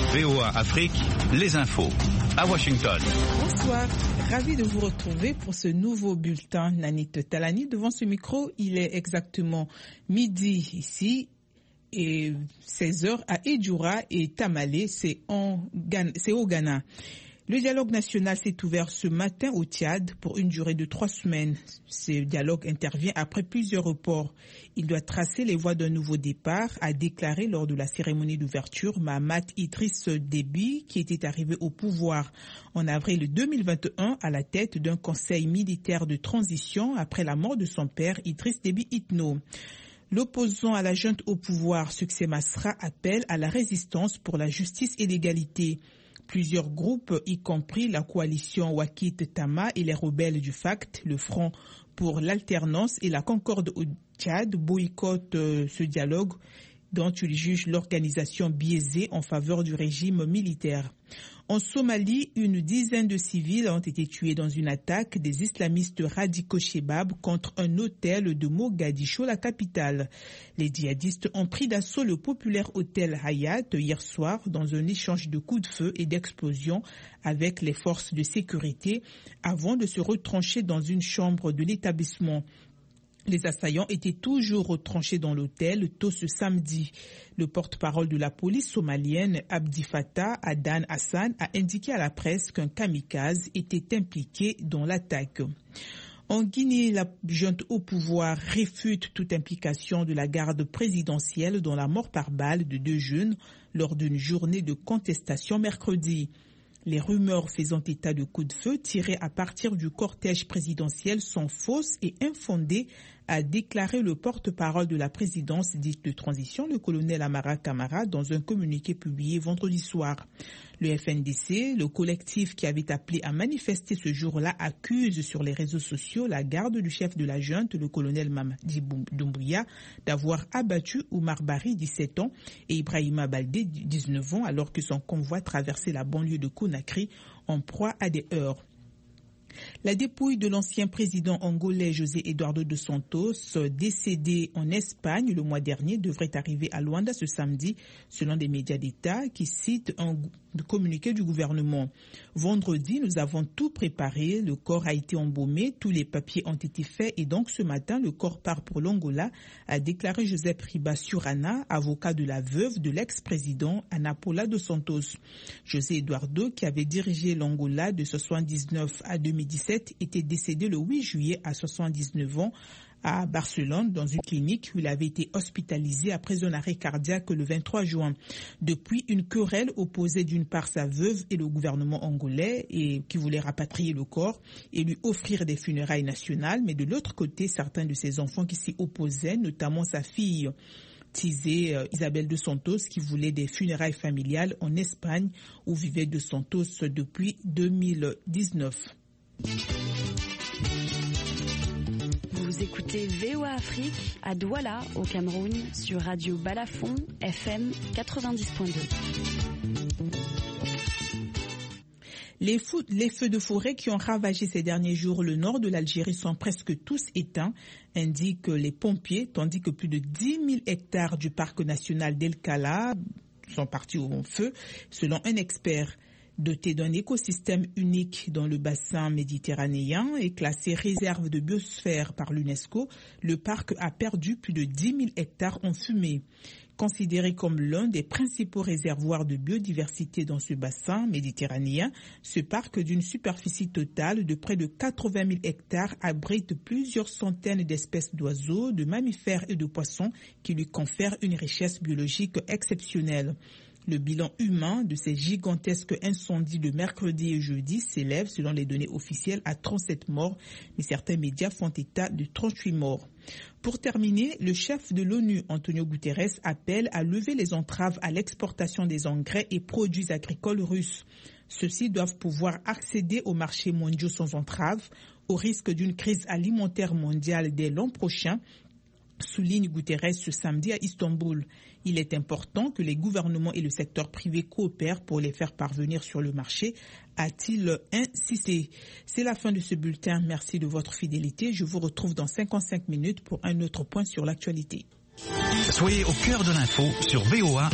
VOA Afrique, les infos. À Washington. Bonsoir, ravi de vous retrouver pour ce nouveau bulletin. Nanit Talani, devant ce micro, il est exactement midi ici et 16h à Edjoura et Tamale, c'est au Ghana. Le dialogue national s'est ouvert ce matin au Tchad pour une durée de 3 semaines. Ce dialogue intervient après plusieurs reports. Il doit tracer les voies d'un nouveau départ, a déclaré lors de la cérémonie d'ouverture Mahamat Idriss Déby, qui était arrivé au pouvoir en avril 2021 à la tête d'un conseil militaire de transition après la mort de son père Idriss Déby Itno. L'opposant à la junte au pouvoir, Succès Masra, appelle à la résistance pour la justice et l'égalité. Plusieurs groupes, y compris la coalition Wakit Tama et les rebelles du FACT, le Front pour l'alternance et la concorde au Tchad, boycottent ce dialogue dont ils jugent l'organisation biaisée en faveur du régime militaire. En Somalie, une dizaine de civils ont été tués dans une attaque des islamistes radicaux Shebab contre un hôtel de Mogadiscio, la capitale. Les djihadistes ont pris d'assaut le populaire hôtel Hayat hier soir dans un échange de coups de feu et d'explosions avec les forces de sécurité avant de se retrancher dans une chambre de l'établissement. Les assaillants étaient toujours retranchés dans l'hôtel tôt ce samedi. Le porte-parole de la police somalienne, Abdi Fattah Adan Hassan, a indiqué à la presse qu'un kamikaze était impliqué dans l'attaque. En Guinée, la junte au pouvoir réfute toute implication de la garde présidentielle dans la mort par balle de 2 jeunes lors d'une journée de contestation mercredi. Les rumeurs faisant état de coups de feu tirés à partir du cortège présidentiel sont fausses et infondées, a déclaré le porte-parole de la présidence dite de transition, le colonel Amara Kamara, dans un communiqué publié vendredi soir. Le FNDC, le collectif qui avait appelé à manifester ce jour-là, accuse sur les réseaux sociaux la garde du chef de la junte, le colonel Mamadi Doumbouya, d'avoir abattu Oumar Bari, 17 ans, et Ibrahima Baldé, 19 ans, alors que son convoi traversait la banlieue de Conakry en proie à des heurts. La dépouille de l'ancien président angolais José Eduardo dos Santos, décédé en Espagne le mois dernier, devrait arriver à Luanda ce samedi, selon des médias d'État qui citent un communiqué du gouvernement. Vendredi, nous avons tout préparé, le corps a été embaumé, tous les papiers ont été faits et donc ce matin, le corps part pour l'Angola, a déclaré Joseph Riba Surana, avocat de la veuve de l'ex-président Ana Paula dos Santos. José Eduardo, qui avait dirigé l'Angola de 1979 à 2017, était décédé le 8 juillet à 79 ans à Barcelone dans une clinique où il avait été hospitalisé après un arrêt cardiaque le 23 juin. Depuis, une querelle opposait d'une part sa veuve et le gouvernement angolais et qui voulait rapatrier le corps et lui offrir des funérailles nationales, mais de l'autre côté, certains de ses enfants qui s'y opposaient, notamment sa fille Isabelle dos Santos, qui voulait des funérailles familiales en Espagne où vivait dos Santos depuis 2019. Vous écoutez VOA Afrique à Douala, au Cameroun, sur Radio Balafon, FM 90.2. Les feux de forêt qui ont ravagé ces derniers jours le nord de l'Algérie sont presque tous éteints, indiquent les pompiers, tandis que plus de 10 000 hectares du parc national d'El Kala sont partis au feu, selon un expert. Doté d'un écosystème unique dans le bassin méditerranéen et classé réserve de biosphère par l'UNESCO, le parc a perdu plus de 10 000 hectares en fumée. Considéré comme l'un des principaux réservoirs de biodiversité dans ce bassin méditerranéen, ce parc d'une superficie totale de près de 80 000 hectares abrite plusieurs centaines d'espèces d'oiseaux, de mammifères et de poissons qui lui confèrent une richesse biologique exceptionnelle. Le bilan humain de ces gigantesques incendies de mercredi et jeudi s'élève, selon les données officielles, à 37 morts, mais certains médias font état de 38 morts. Pour terminer, le chef de l'ONU, Antonio Guterres, appelle à lever les entraves à l'exportation des engrais et produits agricoles russes. Ceux-ci doivent pouvoir accéder aux marchés mondiaux sans entrave, au risque d'une crise alimentaire mondiale dès l'an prochain, souligne Guterres ce samedi à Istanbul. Il est important que les gouvernements et le secteur privé coopèrent pour les faire parvenir sur le marché, a-t-il insisté. C'est la fin de ce bulletin. Merci de votre fidélité. Je vous retrouve dans 55 minutes pour un autre point sur l'actualité. Soyez au cœur de l'info sur VOA